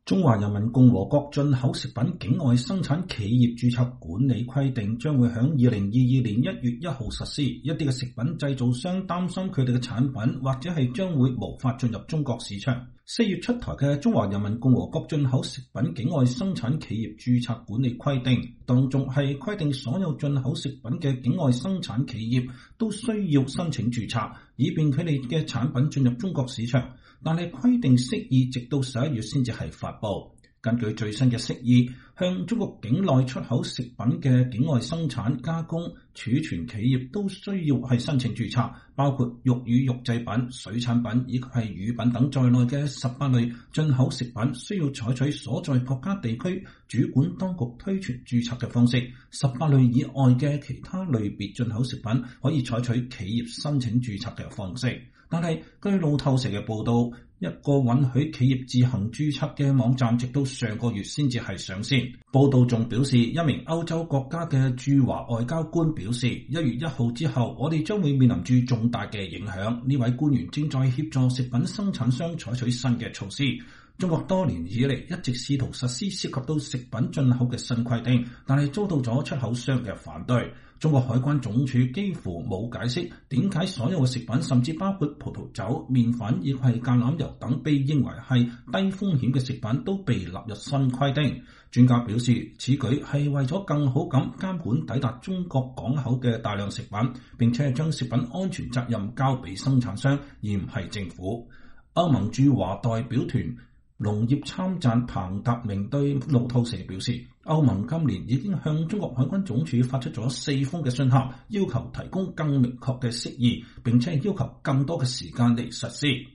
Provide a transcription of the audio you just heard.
中華人民共和國進口食品境外生產企業註冊管理規定將會喺2022年1月1號實施。一啲嘅食品製造商擔心佢哋嘅產品或者係將會無法進入中國市場。4月出台嘅《中華人民共和國進口食品境外生產企業註冊管理規定》當中係規定所有進口食品嘅境外生產企業都需要申請註冊，以便佢哋嘅產品進入中國市場。但係規定釋義直到11月先至係發布。根據最新嘅釋義，向中國境內出口食品嘅境外生產、加工、儲存企業都需要係申請註冊，包括肉與肉製品、水產品以及係乳品等在內嘅18類進口食品，需要採取所在國家地區主管當局推傳註冊嘅方式。18類以外嘅其他類別進口食品可以採取企業申請註冊嘅方式。但係據路透社嘅報道，一個允許企業自行註冊嘅網站直到上個月先至係上線。報道仲表示，一名歐洲國家嘅駐華外交官表示，1月1號之後，我哋將會面臨住重大嘅影響。呢位官員正在協助食品生產商採取新嘅措施。中國多年以嚟一直試圖實施涉及到食品進口嘅新規定，但係遭到咗出口商嘅反對。中國海關總署幾乎冇解釋點解所有嘅食品，甚至包括葡萄酒、麵粉以及係橄欖油等被認為係低風險嘅食品都被納入新規定。專家表示，此舉係為咗更好咁監管抵達中國港口嘅大量食品，並且係將食品安全責任交俾生產商，而唔係政府。歐盟駐華代表團農業參贊彭達明對路透社表示，歐盟今年已經向中國海關總署發出咗4封嘅信函，要求提供更明確嘅釋義，並且要求更多嘅時間嚟實施。